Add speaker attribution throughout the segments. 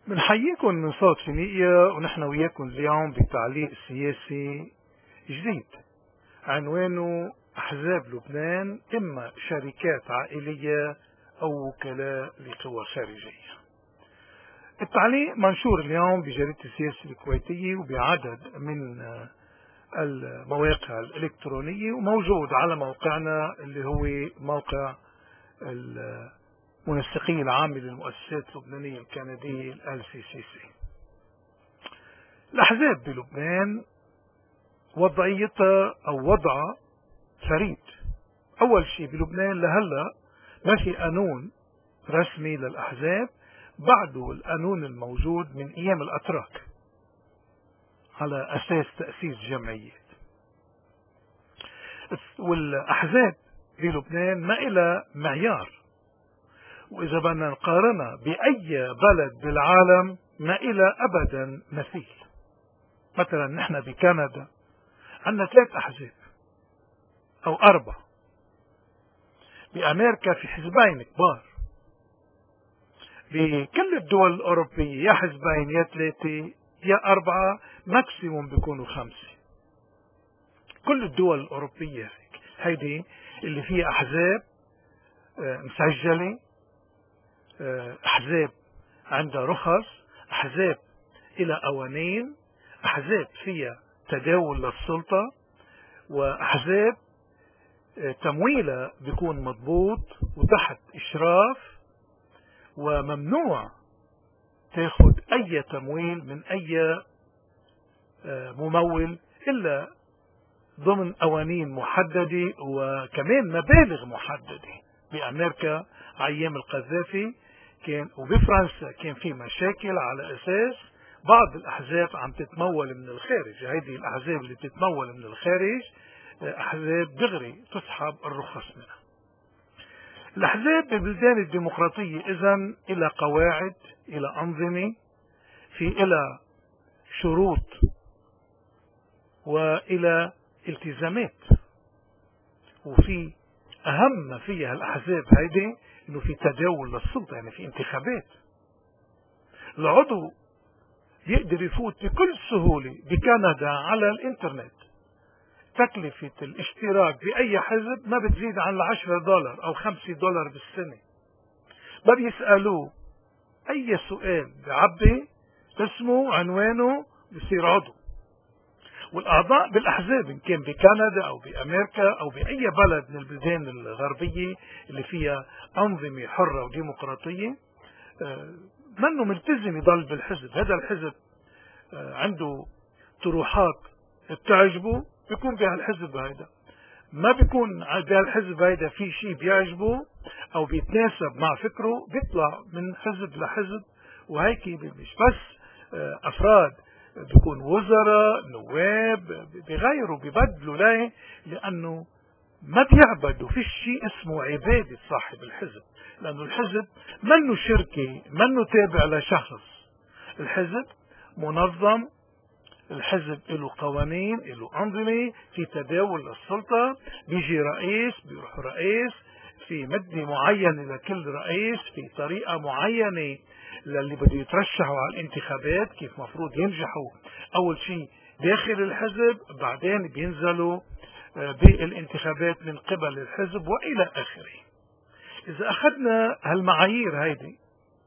Speaker 1: بنحييكم من صوت فينيقيا، ونحن وياكم اليوم بتعليق سياسي جديد عنوانه أحزاب لبنان، إما شركات عائلية أو وكلاء لقوى خارجية. التعليق منشور اليوم بجريدة السياسة الكويتية وبعدد من المواقع الإلكترونية، وموجود على موقعنا اللي هو موقع المنسقية العامة للمؤسسات اللبنانية الكندية LCCC. الأحزاب بلبنان وضعيتها أو وضعها فريد. أول شيء بلبنان لهلا ما في قانون رسمي للأحزاب، بعده القانون الموجود من أيام الأتراك على أساس تأسيس جمعيات. والأحزاب بلبنان ما إلى معيار، وإذا بدنا نقارنها بأي بلد بالعالم ما إلى أبدا مثيل. مثلا نحن بكندا عندنا 3 أحزاب أو 4، بأمريكا في حزبين كبار، بكل الدول الأوروبية يا حزبين يا 3 يا 4، ماكسيموم بيكونوا 5. كل الدول الأوروبية هيدي اللي فيها أحزاب مسجلة، أحزاب عندها رخص، أحزاب إلى قوانين، أحزاب فيها تداول للسلطة، وأحزاب تمويلها بيكون مضبوط وتحت إشراف، وممنوع تاخد أي تمويل من أي ممول إلا ضمن قوانين محددة وكمان مبالغ محددة. بأمريكا أيام القذافي كان، وبفرنسا كان في مشاكل على أساس بعض الأحزاب عم تتمول من الخارج. هذه الأحزاب اللي تتمول من الخارج أحزاب دغري تسحب الرخص منها. الأحزاب بالبلدان الديمقراطية إذن إلى قواعد، إلى أنظمة، إلى شروط وإلى التزامات. وفي أهم ما فيها الأحزاب هيدي إنه في تداول للسلطة، يعني في انتخابات. العضو يقدر يفوت بكل سهولة بكندا على الإنترنت. تكلفة الاشتراك بأي حزب ما بتزيد عن $10 أو $5 بالسنة. ما بيسألوه أي سؤال، بعبي اسمه عنوانه بصير عضو. والأعضاء بالأحزاب إن كان بكندا أو بأمريكا أو بأي بلد من البلدان الغربية اللي فيها أنظمة حرة وديمقراطية، منه ملتزم يضل بالحزب. هذا الحزب عنده طروحات بتعجبه بيكون بهالحزب هيدا، ما بيكون بهالحزب هيدا في شيء بيعجبه أو بيتناسب مع فكره بيطلع من حزب لحزب. وهيك مش بس أفراد، بيكون وزراء، نواب، بيغيروا بيبدلوا. ليه؟ لأنه ما بيعبدوا في شيء اسمه عبادة صاحب الحزب، لأنه الحزب منه شركة، منه تابع لشخص. الحزب منظم، الحزب له قوانين، له أنظمة، في تداول للسلطة، بيجي رئيس، بيروح رئيس، في مدة معينة لكل رئيس، في طريقة معينة للي بده يترشحوا على الانتخابات، كيف مفروض ينجحوا أول شيء داخل الحزب، بعدين بينزلوا بالانتخابات من قبل الحزب وإلى آخره. إذا أخذنا هالمعايير هيدي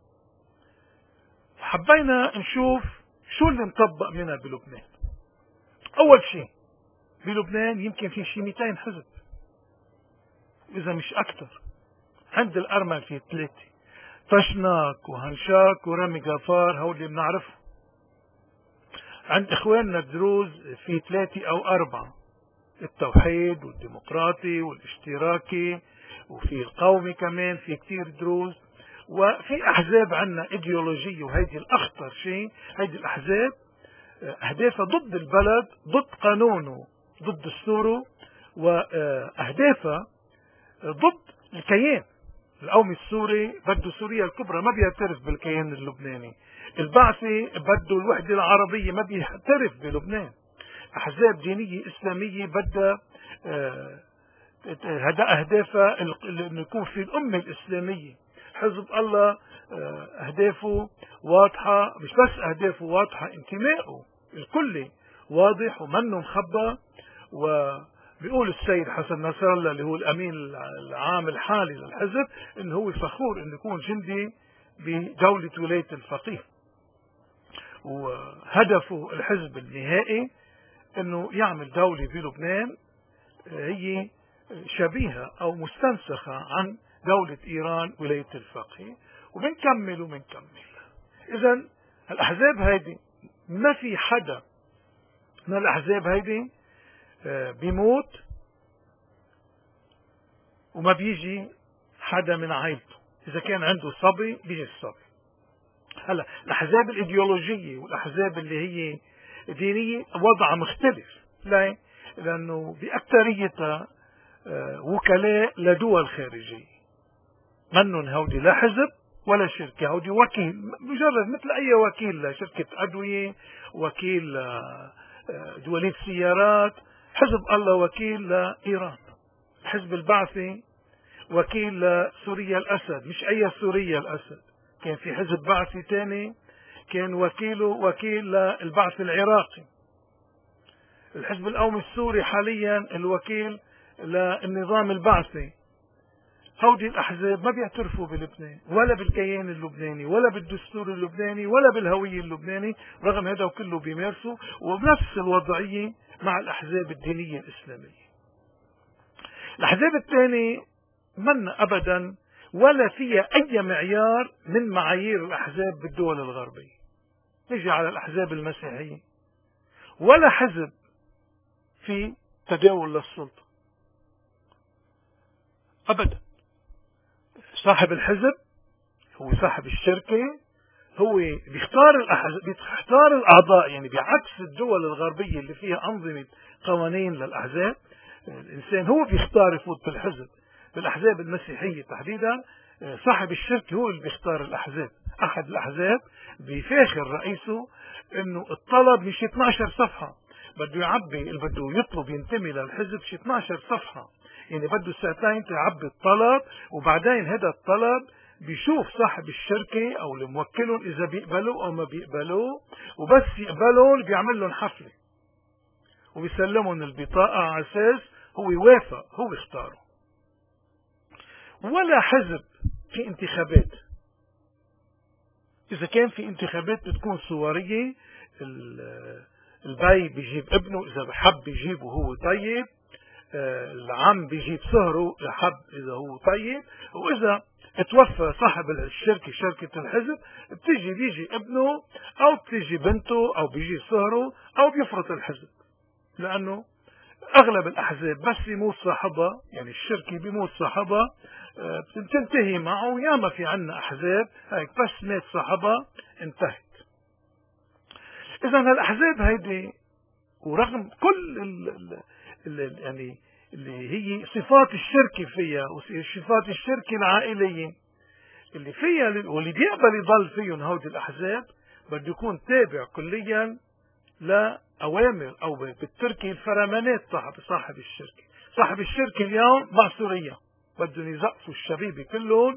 Speaker 1: حبينا نشوف شو اللي مطبق منها بلبنان. أول شيء بلبنان يمكن في شيء 200 حزب إذا مش أكثر. عند الأرمل في 3، طشناك وهنشاك ورامي غفار، هول اللي بنعرفه. عند إخواننا الدروز في 3 أو 4، التوحيد والديمقراطي والاشتراكي، وفي القومي كمان في كتير دروز. وفي أحزاب عنا إيديولوجية، وهيدي الأخطر شيء. هيدي الأحزاب أهدافها ضد البلد، ضد قانونه، ضد دستوره، وأهدافها ضد الكيان القومي السوري. بده سوريا الكبرى، ما بيعترف بالكيان اللبناني. البعثي بده الوحدة العربية، ما بيعترف بلبنان. أحزاب دينية إسلامية بدها أهدافها إنه يكون في الأمة الإسلامية. حزب الله أهدافه واضحة، مش بس أهدافه واضحة، انتمائه الكلي واضح ومنه مخبى. وبيقول السيد حسن نصر الله اللي هو الأمين العام الحالي للحزب إنه هو فخور إنه يكون جندي بدولة ولاية الفقيه، وهدفه الحزب النهائي إنه يعمل دولة بلبنان هي شبيهة أو مستنسخة عن دولة إيران ولاية الفقيه. وبنكمل. إذن الأحزاب هيدي ما في حدا من الأحزاب هيدي بيموت وما بيجي حدا من عائلته. إذا كان عنده صبي بيجي الصبي. هلا الأحزاب الإيديولوجية والأحزاب اللي هي دينية وضعها مختلف. ليه؟ لأنه بأكثريتها وكلاء لدول خارجية، منن هودي لا حزب ولا شركة، هودي وكيل مجرد مثل أي وكيل لشركة أدوية، وكيل دولية سيارات. حزب الله وكيل لإيران، الحزب البعثي وكيل لسوريا الأسد، مش أي سوريا الأسد، كان في حزب بعثي تاني كان وكيله وكيل للبعث العراقي. الحزب القومي السوري حاليا الوكيل للنظام البعثي. هودي الأحزاب ما بيعترفوا بلبنان ولا بالكيان اللبناني ولا بالدستور اللبناني ولا بالهوية اللبناني، رغم هذا كله بيمارسوا وبنفس الوضعية مع الأحزاب الدينية الإسلامية. الأحزاب الثانية من أبدا ولا فيها أي معيار من معايير الأحزاب بالدول الغربية. نجي على الأحزاب المسيحية، ولا حزب في تداول للسلطة أبدا. صاحب الحزب هو صاحب الشركة، هو بيختار الأعضاء، يعني بعكس الدول الغربية اللي فيها أنظمة قوانين للأحزاب. الإنسان هو بيختار يفوت بالحزب. بالأحزاب المسيحية تحديدا صاحب الشركة هو اللي بيختار الأحزاب. أحد الأحزاب بيفاخر رئيسه إنه الطلب مش 12 صفحة، بده يعبي اللي بده يطلب ينتمي للحزب شي 12 صفحة، يعني بده ساعتين تعبي الطلب، وبعدين هذا الطلب بيشوف صاحب الشركة أو اللي موكلهم إذا بيقبلوا أو ما بيقبلوا، وبس يقبلوا بيعمل لهم حفلة وبيسلمهم البطاقة على أساس هو يوافق، هو يختاره. ولا حزب في انتخابات. إذا كان في انتخابات بتكون صورية، البي بيجيب ابنه إذا بحب يجيبه هو طيب، العم بيجيب صهره يحب إذا هو طيب، وإذا اتوفى صاحب الشركة شركة الحزب بيجي ابنه أو بتيجي بنته أو بيجي صهره أو بيفرط الحزب. لأنه أغلب الأحزاب بس يموت صاحبها، يعني الشركة بيموت صاحبها بتنتهي معه. ياما في عنا أحزاب هيك بس مات صاحبها انتهت. إذا الأحزاب هيدي ورغم كل يعني اللي هي صفات الشركة فيها وصفات الشركة العائلية اللي فيها واللي بيقبل يضل فيهم هودي الأحزاب، بده يكون تابع كليا لأوامر أو بالتركي الفرمانات صاحب الشركة. صاحب الشركة اليوم مع سوريا بدهم يزقفوا الشبيبة كلهم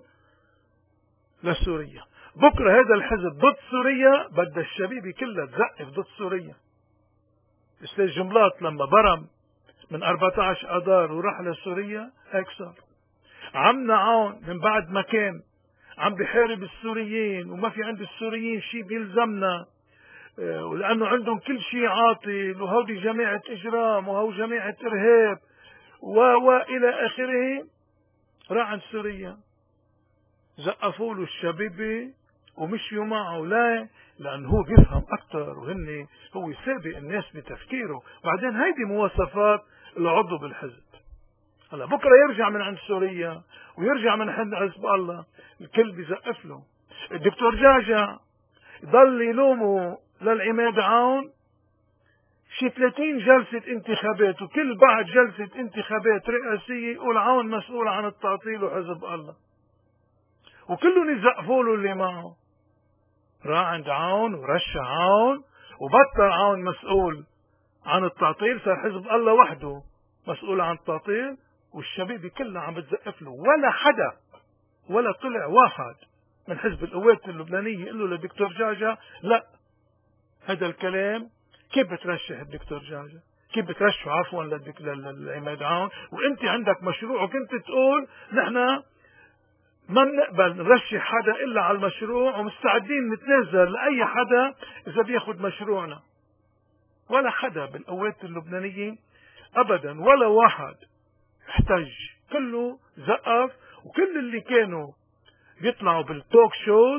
Speaker 1: لسوريا، بكرة هذا الحزب ضد سوريا بدها الشبيبة كلها تزقف ضد سوريا. استاذ جملات لما برم من 14 أذار وراح لسوريا هيك صار. عمنا عون من بعد ما كان عم بحارب السوريين وما في عند السوريين شيء بيلزمنا، ولأنه عندهم كل شيء عاطل، وهودي جماعة إجرام وهو جماعة إرهاب وإلى آخره، راح عند سوريا زقفوا له الشبيبة ومشيوا معه. لا، لأنه هو بيفهم أكثر وهن هو سابق الناس بتفكيره. بعدين هيدي مواصفات العضو بالحزب. هلا بكرة يرجع من عند سوريا ويرجع من عند حزب الله، الكل بيزقف له. الدكتور جعجع ضل يلومه للعماد عون شي 30 جلسة انتخابات، وكل بعد جلسة انتخابات رئاسية يقول عون مسؤول عن التعطيل وحزب الله، وكلهم يزقفوا له اللي معه. راح عند عون ورشح عون وبطل عون مسؤول عن التعطيل، صار حزب الله وحده مسؤول عن التعطيل، والشبيبة كلها عم بتزقف له. ولا حدا ولا طلع واحد من حزب القوات اللبنانية يقول له للدكتور جعجع لا، هذا الكلام كيف بترشح الدكتور جعجع؟ كيف بترشحه عفوا للعماد عون وانت عندك مشروع وكنت تقول نحن ما بنقبل نرشح حدا الا على المشروع ومستعدين نتنازل لاي حدا اذا بياخد مشروعنا. ولا حدا بالقوات اللبنانية ابدا ولا واحد احتج، كله زقف، وكل اللي كانوا بيطلعوا بالتوك شوز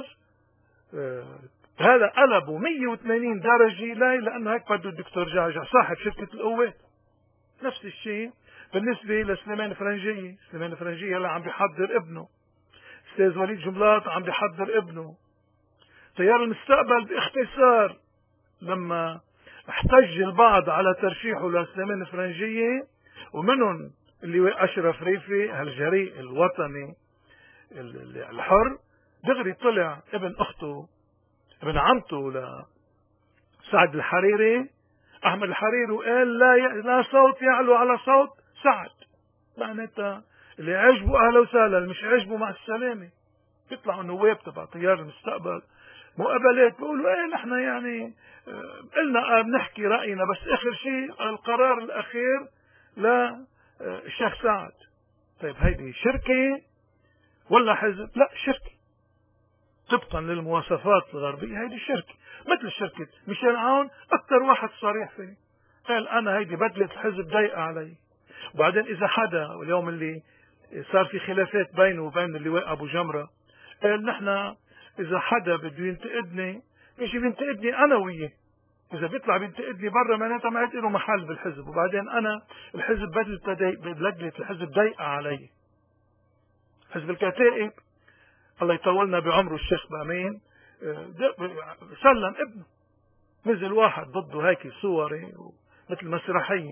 Speaker 1: هذا قلبوا 180 درجة لأنه هيك بده الدكتور جعجع صاحب شركة القوات. نفس الشيء بالنسبة لسليمان فرنجية. سليمان فرنجية هلا عم بيحضر ابنه، استاذ وليد جملاط عم بيحضر ابنه. تيار المستقبل باختصار لما احتج البعض على ترشيحه لسليمان فرنجية، ومنهم اللي أشرف ريفي هالجريء الوطني الحر، دغري طلع ابن أخته ابن عمته لسعد الحريري أحمد الحريري وقال لا صوت يعلو على صوت سعد. معناتها اللي عجبه أهلا وسهلا، اللي مش عجبه مع السلامة. بيطلعوا النواب تبع تيار المستقبل مقابلات بيقولوا ايه نحن يعني قلنا بنحكي رأينا، بس آخر شيء القرار الأخير للشيخ سعد. طيب هيدي شركة ولا حزب؟ لا، شركة طبقا للمواصفات الغربية. هيدي شركة مثل شركة ميشيل عون، أكثر واحد صريح فيه قال أنا هيدي بدلة الحزب ضايقة علي. وبعدين إذا حدا اليوم اللي صار في خلافات بينه وبين اللواء أبو جمرة قال نحن إذا حدا بده ينتقدني بيجي بينتقدني أنا وياه، إذا بيطلع بينتقدني برا معناتها ما عاد له محل بالحزب. وبعدين أنا الحزب بدلة الحزب ضايقة علي. حزب الكتائب الله يطولنا بعمره الشيخ بامين سلم ابنه، نزل واحد ضده هيك صوري مثل مسرحية.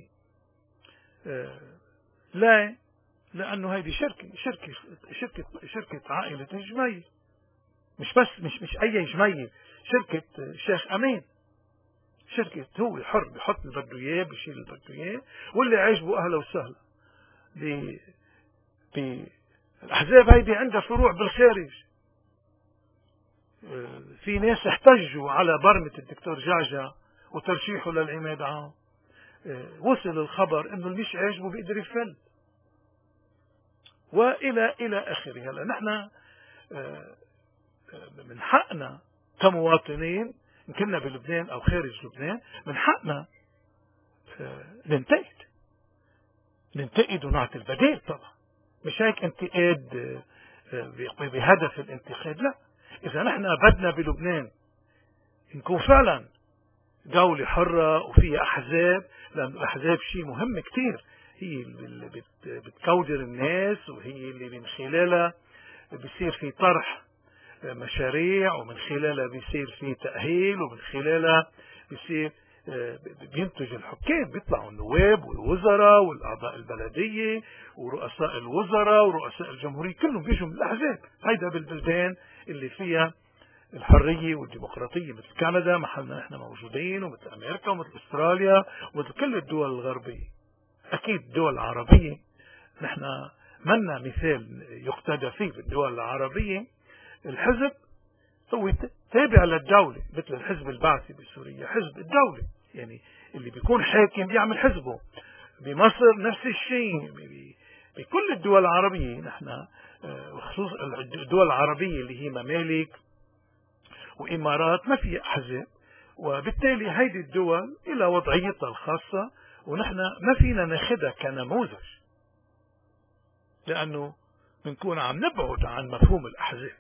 Speaker 1: لا، لأنه هيدي شركة عائلة جميل، مش بس مش أي جميل، شركة الشيخ أمين. شركة هو حر بحط اللي بده إياه بشيل اللي بده إياه، واللي عجبه أهلا وسهلا. الأحزاب هيدي عندها فروع بالخارج. في ناس احتجوا على برمة الدكتور جعجع وترشيحه للعماد عون، وصل الخبر انه اللي مش عاجبه بيقدر يفل والى اخره. هلا نحن من حقنا كمواطنين ان كنا بلبنان او خارج لبنان، من حقنا ننتقد ونعطي البديل. طبعا مش هيك انتقاد بهدف الانتقاد، لا. إذا نحن بدنا بلبنان نكون فعلا دولة حرة وفيها أحزاب، لأن الأحزاب شيء مهم كتير، هي اللي بتكودر الناس، وهي اللي من خلالها بيصير في طرح مشاريع، ومن خلالها بيصير في تأهيل، ومن خلالها بيصير بينتج الحكام، بيطلعوا النواب والوزراء والأعضاء البلدية ورؤساء الوزراء ورؤساء الجمهورية، كلهم بيجوا من الأحزاب. هيدا بالبلدان اللي فيها الحرية والديمقراطية مثل كندا محلنا نحن موجودين، ومثل أمريكا ومثل أستراليا ومثل كل الدول الغربية. أكيد الدول العربية نحن منا مثال يقتدى فيه. بالدول العربية الحزب هو تابع للدولة، مثل الحزب البعثي بسوريا حزب الدولة، يعني اللي بيكون حاكم بيعمل حزبه. بمصر نفس الشيء، بكل الدول العربية نحن خصوصا الدول العربية اللي هي ممالك وإمارات ما فيها أحزاب، وبالتالي هيدي الدول إلى وضعيتها الخاصة، ونحن ما فينا ناخدها كنموذج، لأنه بنكون عم نبعد عن مفهوم الأحزاب.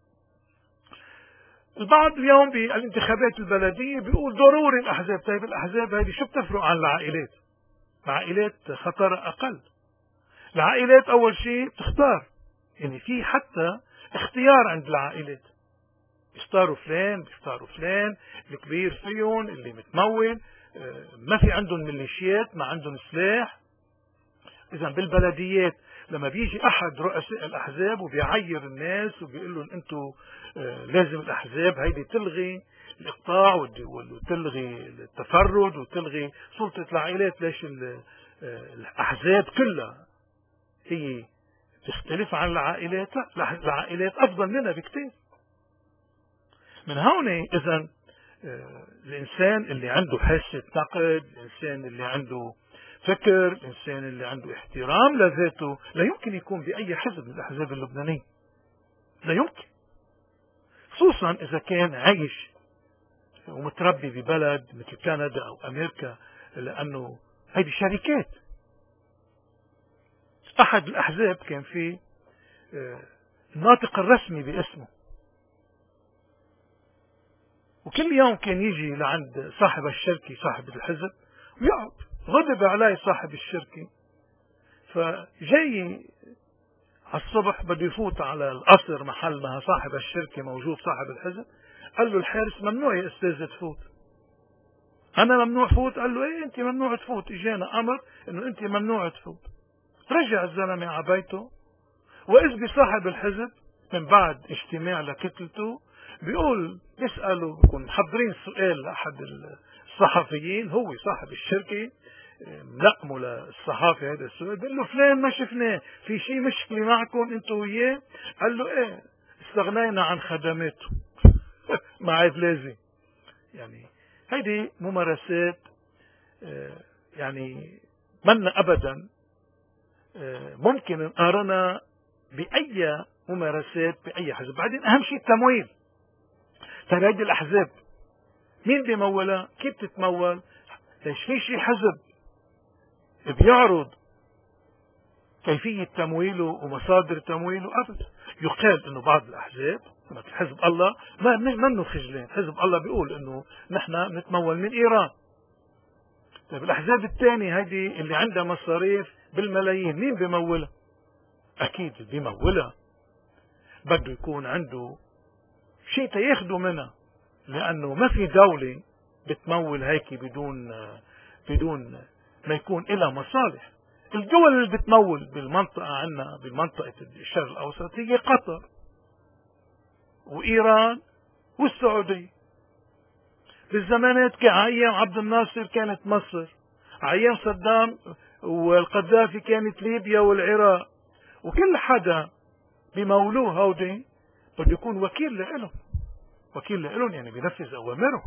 Speaker 1: البعض اليوم بالانتخابات البلدية بيقول ضروري الأحزاب. طيب الأحزاب هذه شو بتفرق عن العائلات؟ العائلات خطر أقل. العائلات أول شيء بتختار، يعني في حتى اختيار عند العائلات، بيختاروا فلان الكبير فيهم اللي متمول، ما في عندهم ميليشيات، ما عندهم سلاح. إذا بالبلديات لما بيجي أحد رؤساء الأحزاب وبيعير الناس وبيقول لهم أنتوا لازم الأحزاب هيدي تلغي الإقطاع وتلغي التفرد وتلغي سلطة العائلات، ليش الأحزاب كلها هي تختلف عن العائلات؟ لا، العائلات أفضل منها بكتير. من هون إذن الإنسان اللي عنده حاسة نقد، الإنسان اللي عنده فكر، الإنسان اللي عنده احترام لذاته لا يمكن يكون بأي حزب من الأحزاب اللبنانية، لا يمكن، خصوصا إذا كان عايش ومتربي ببلد مثل كندا أو أمريكا، لأنه هذه شركات. أحد الأحزاب كان فيه الناطق الرسمي باسمه، وكل يوم كان يجي لعند صاحب الشركة صاحب الحزب ويقعد. غضب عليه صاحب الشركة، فجاي على الصبح بده يفوت على القصر محل ما صاحب الشركة موجود صاحب الحزب. قال له الحارس ممنوع يا أستاذ تفوت. أنا ممنوع فوت؟ قال له إيه أنت ممنوع تفوت، إجانا أمر إنه أنت ممنوع تفوت. رجع الزلمة على بيته، وإذ بصاحب الحزب من بعد اجتماع لكتلته بيسألوا، بكون محضرين سؤال لأحد الصحفيين، هو صاحب الشركة ملقمه للصحافي هذا السؤال، بيقول له فلان ما شفناه، في شيء مشكلة معكم انتوا وياه؟ قال له ايه استغنينا عن خدماته. ما عاد لازم. يعني هيدي ممارسات يعني منا ابدا ممكن نقارنها بأي ممارسات بأي حزب. بعدين أهم شيء التمويل. ترى هذه الأحزاب مين بيمولها؟ كيف تتمول؟ ليش في شيء حزب بيعرض كيفية تمويله ومصادر تمويله؟ أبدا. يقال أنه بعض الأحزاب مثل حزب الله منه خجلان. حزب الله بيقول أنه نحن نتمول من إيران. طيب الأحزاب الثانية هذه اللي عندها مصاريف بالملايين مين بيمولها؟ أكيد اللي بيمولها بده يكون عنده شيء تياخده منها، لأنه ما في دولة بتمول هيك بدون ما يكون لها مصالح. الدول اللي بتمول بالمنطقة عنا بالمنطقة الشرق الأوسط هي قطر وإيران والسعودية. بالزمانات كأيام عبد الناصر كانت مصر، أيام صدام والقذافي كانت ليبيا والعراق. وكل حدا بمولوه هودي بده يكون وكيل لهم، وكيل لهم يعني بينفذ أوامره.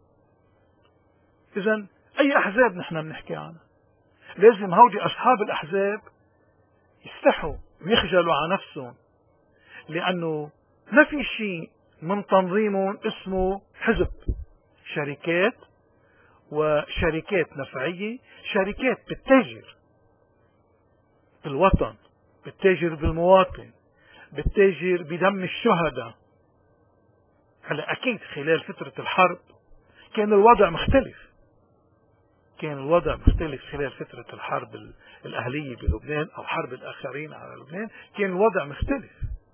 Speaker 1: إذن أي أحزاب نحن بنحكي عنها لازم هودي أصحاب الأحزاب يستحوا ويخجلوا على نفسهم، لأنه ما في شيء من تنظيمهم اسمه حزب. شركات وشركات نفعية، شركات بتتاجر بالوطن، بتتاجر بالمواطن، بتتاجر بدم الشهداء. هلا أكيد خلال فترة الحرب كان الوضع مختلف، كان الوضع مختلف خلال فترة الحرب الأهلية بلبنان أو حرب الآخرين على لبنان، كان الوضع مختلف.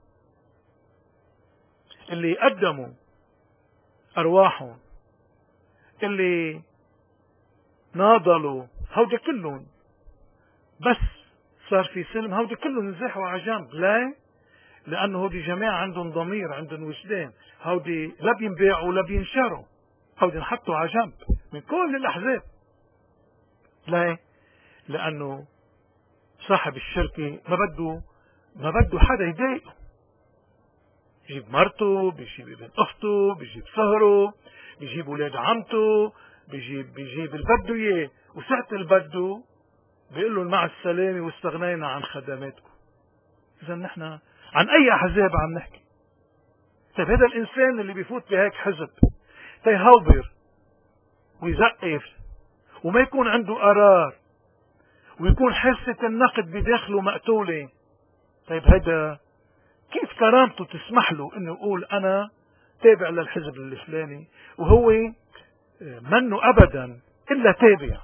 Speaker 1: اللي قدموا أرواحهم، اللي ناضلوا، هودي كلهم بس صار في سلم هودي كلهم نزاحوا على جنب. لا، لأنه هودي جماعة عندهم ضمير، عندهم وجدان، هودي لا بينباعوا ولا بينشروا، هودي نحطوا على جنب من كل الأحزاب. لا، لأنه صاحب الشركة ما بده حدا يضايقه، بيجيب مرته، بيجيب ابن أخته، بيجيب صهره، بيجيب ولاد عمته، بيجيب اللي بده إياه، وساعة اللي بده بيقول لهم مع السلامة واستغنينا عن خدماتكم. إذا نحن عن أي أحزاب عم نحكي؟ طيب هذا الإنسان اللي بيفوت بهيك حزب تيهوبر ويزقف وما يكون عنده قرار ويكون حاسة النقد بداخله مقتولة، طيب هذا كيف كرامته تسمح له انه يقول انا تابع للحزب الفلاني وهو منه ابدا الا تابع؟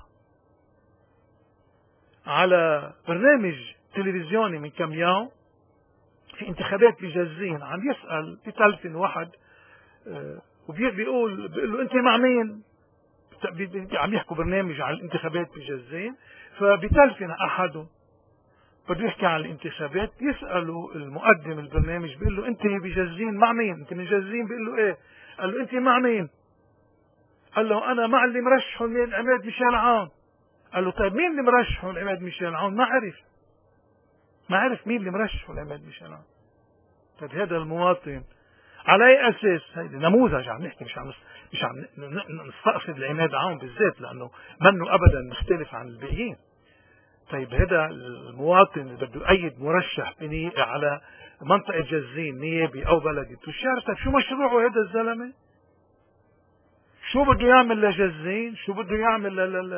Speaker 1: على برنامج تلفزيوني من كم يوم في انتخابات بجزين عم يسأل بتلفن واحد وبيقول له انت مع مين؟ عم يحكوا برنامج عن الانتخابات بجزين، فبتلفن احدهم بده يحكي عن الانتخابات، يسألوا المقدم البرنامج بيقول له انت بجزين مع مين؟ انت من جزين؟ بيقول له ايه؟ قال له انت مع مين؟ قال له انا مع اللي مرشحه من عماد ميشيل عون. قال له طيب مين اللي مرشحه لعماد ميشيل عون؟ ما عرف مين اللي مرشحه لعماد ميشيل عون. طيب هذا المواطن على أي أساس؟ هيدي نموذج عم نحكي، مش عم نستقصد العناد عام بالذات، لأنه منه أبدا مختلف عن الباقيين. طيب هذا المواطن اللي بده يؤيد مرشح على منطقة جزين نيابي أو بلدي تشار، طيب شو مشروعه هذا الزلمة؟ شو بده يعمل لجزين؟ شو بده يعمل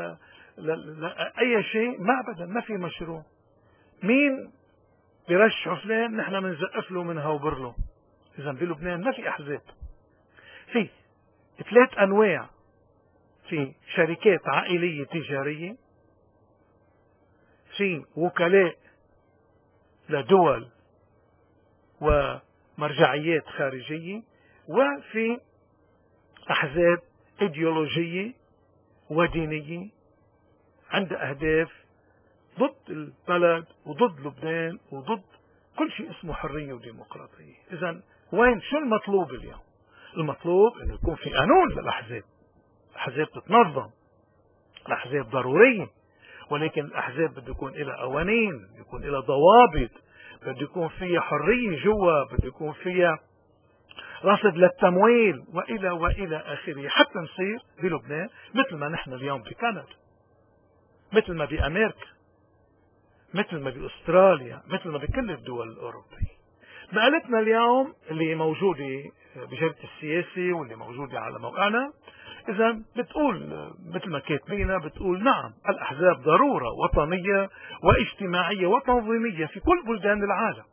Speaker 1: أي شيء؟ ما أبدا، ما في مشروع. مين بيرشحوا فلان نحن بنزقف له وبنهوبر له. إذا بلبنان ما في أحزاب، في 3 أنواع: في شركات عائلية تجارية، في وكلاء لدول ومرجعيات خارجية، وفي أحزاب إيديولوجية ودينية عندها أهداف ضد البلد وضد لبنان وضد كل شيء اسمه حرية وديمقراطية. إذا وين شو المطلوب اليوم؟ المطلوب أن يكون في قانون للأحزاب. الأحزاب تتنظم، الأحزاب ضرورية، ولكن الأحزاب بده يكون لها قوانين، يكون لها ضوابط، بده يكون فيها حرية جوا، بده يكون فيها رصد للتمويل وإلى آخره، حتى نصير بلبنان مثل ما نحن اليوم بكندا، مثل ما بأمريكا، مثل ما بأستراليا، مثل ما بكل الدول الأوروبية. مقالتنا اليوم اللي موجودة بجريدة السياسي واللي موجودة على موقعنا، إذا بتقول مثل ما كاتبينا، بتقول نعم الأحزاب ضرورة وطنية واجتماعية وتنظيمية في كل بلدان العالم،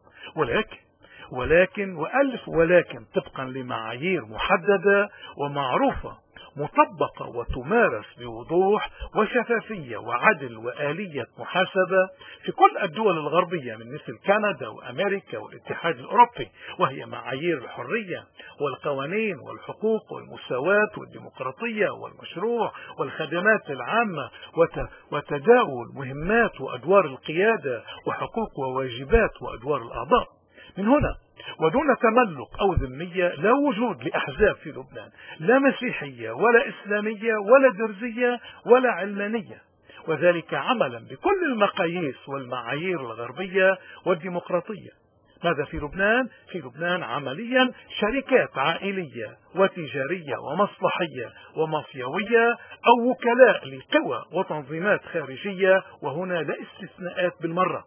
Speaker 1: ولكن طبقا لمعايير محددة ومعروفة، مطبقة وتمارس بوضوح وشفافية وعدل وآلية محاسبة في كل الدول الغربية من مثل كندا وأمريكا والاتحاد الأوروبي، وهي معايير الحرية والقوانين والحقوق والمساواة والديمقراطية والمشروع والخدمات العامة وتداول مهمات وأدوار القيادة وحقوق وواجبات وأدوار الأعضاء. من هنا ودون تملق أو ذمية لا وجود لأحزاب في لبنان، لا مسيحية ولا إسلامية ولا درزية ولا علمانية، وذلك عملا بكل المقاييس والمعايير الغربية والديمقراطية. ماذا في لبنان؟ في لبنان عمليا شركات عائلية وتجارية ومصلحية ومافيوية أو وكلاء لقوى وتنظيمات خارجية، وهنا لا استثناءات بالمرة.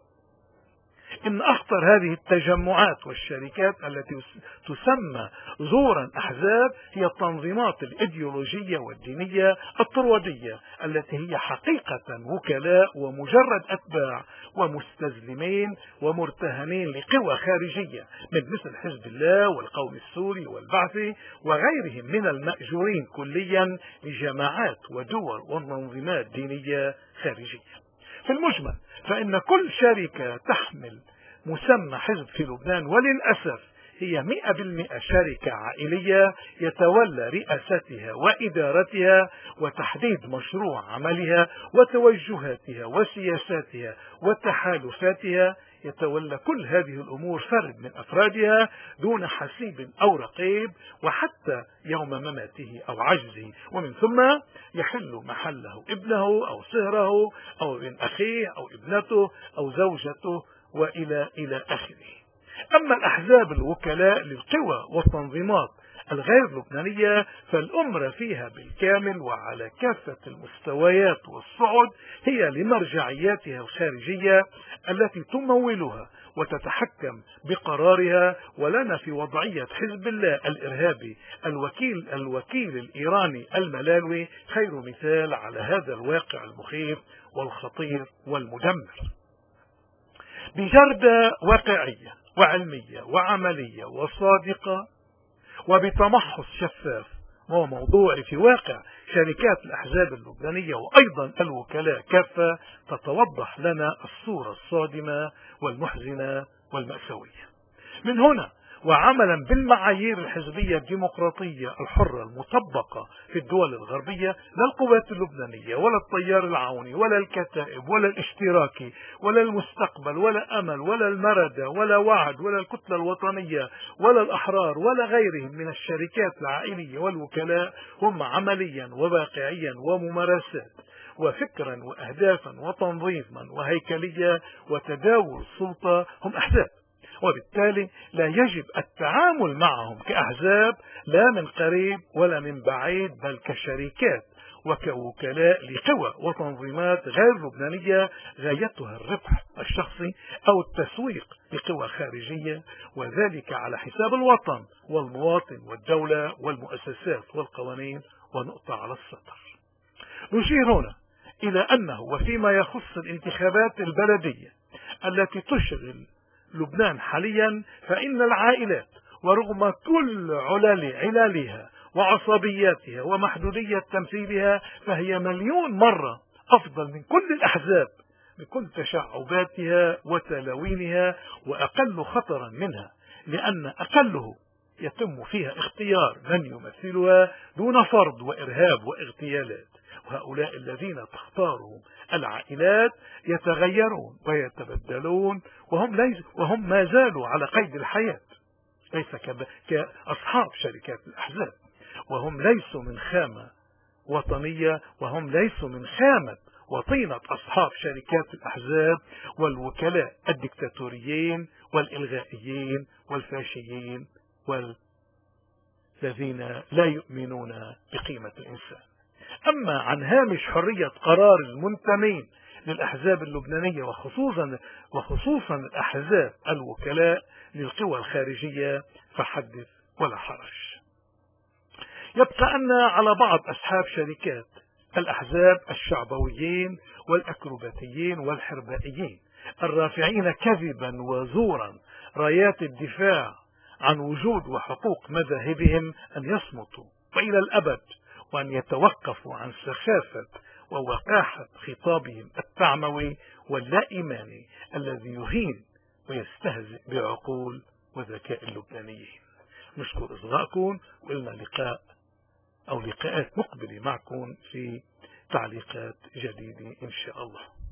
Speaker 1: إن أخطر هذه التجمعات والشركات التي تسمى زورا أحزاب هي التنظيمات الإيديولوجية والدينية الطروادية، التي هي حقيقة وكلاء ومجرد أتباع ومستسلمين ومرتهنين لقوى خارجية من مثل حزب الله والقوم السوري والبعثي وغيرهم من المأجورين كليا لجماعات ودول ومنظمات دينية خارجية. في المجمل فإن كل شركة تحمل مسمى حزب في لبنان وللأسف هي 100% شركة عائلية يتولى رئاستها وإدارتها وتحديد مشروع عملها وتوجهاتها وسياساتها وتحالفاتها. يتولى كل هذه الأمور فرد من أفرادها دون حسيب أو رقيب، وحتى يوم مماته أو عجزه، ومن ثم يحل محله ابنه أو صهره أو ابن أخيه أو ابنته أو زوجته إلى آخره. أما الأحزاب الوكلاء للقوى والتنظيمات الغير لبنانية فالأمر فيها بالكامل وعلى كافة المستويات والصعد هي لمرجعياتها الخارجية التي تمولها وتتحكم بقرارها، ولنا في وضعية حزب الله الإرهابي الوكيل الإيراني الملالوي خير مثال على هذا الواقع المخيف والخطير والمدمر. بجردة واقعية وعلمية وعملية وصادقة وبتمحص شفاف وهو موضوعي في واقع شركات الأحزاب اللبنانية وأيضا الوكلاء كافة، تتوضح لنا الصورة الصادمة والمحزنة والمأساوية. من هنا وعملا بالمعايير الحزبية الديمقراطية الحرة المطبقة في الدول الغربية، لا القوات اللبنانية ولا التيار العوني ولا الكتائب ولا الاشتراكي ولا المستقبل ولا أمل ولا المردة ولا وعد ولا الكتلة الوطنية ولا الأحرار ولا غيرهم من الشركات العائلية والوكلاء هم عمليا وواقعيا وممارسات وفكرا وأهدافا وتنظيما وهيكلية وتداول السلطة هم أحزاب، وبالتالي لا يجب التعامل معهم كأحزاب لا من قريب ولا من بعيد، بل كشركات وكوكلاء لقوى وتنظيمات غير لبنانية غايتها الربح الشخصي أو التسويق لقوى خارجية، وذلك على حساب الوطن والمواطن والدولة والمؤسسات والقوانين. ونقطة على السطر. نشير هنا إلى أنه وفيما يخص الانتخابات البلدية التي تشغل لبنان حاليا، فإن العائلات ورغم كل علالها وعصبياتها ومحدودية تمثيلها فهي مليون مرة أفضل من كل الأحزاب بكل تشعباتها وتلوينها، وأقل خطرا منها، لأن أقله يتم فيها اختيار من يمثلها دون فرض وإرهاب واغتيالات. وهؤلاء الذين تختارهم العائلات يتغيرون ويتبدلون، وهم ما زالوا على قيد الحياة، ليس كأصحاب شركات الأحزاب، وهم ليسوا من خامة وطنية، وهم ليسوا من خامة وطينة أصحاب شركات الأحزاب والوكلاء الدكتاتوريين والإلغائيين والفاشيين والذين لا يؤمنون بقيمة الإنسان. أما عن هامش حرية قرار المنتمين للأحزاب اللبنانية وخصوصا الأحزاب الوكلاء للقوى الخارجية فحدث ولا حرج. يبقى أن على بعض أصحاب شركات الأحزاب الشعبويين والأكروباتيين والحربائيين الرافعين كذبا وزورا رايات الدفاع عن وجود وحقوق مذاهبهم أن يصمتوا وإلى الأبد، وأن يتوقفوا عن سخافة ووقاحة خطابهم التعموي واللا إيماني الذي يهين ويستهزئ بعقول وذكاء اللبنانيين. نشكر إصغائكم، وإلنا لقاءات مقبلة معكم في تعليقات جديدة إن شاء الله.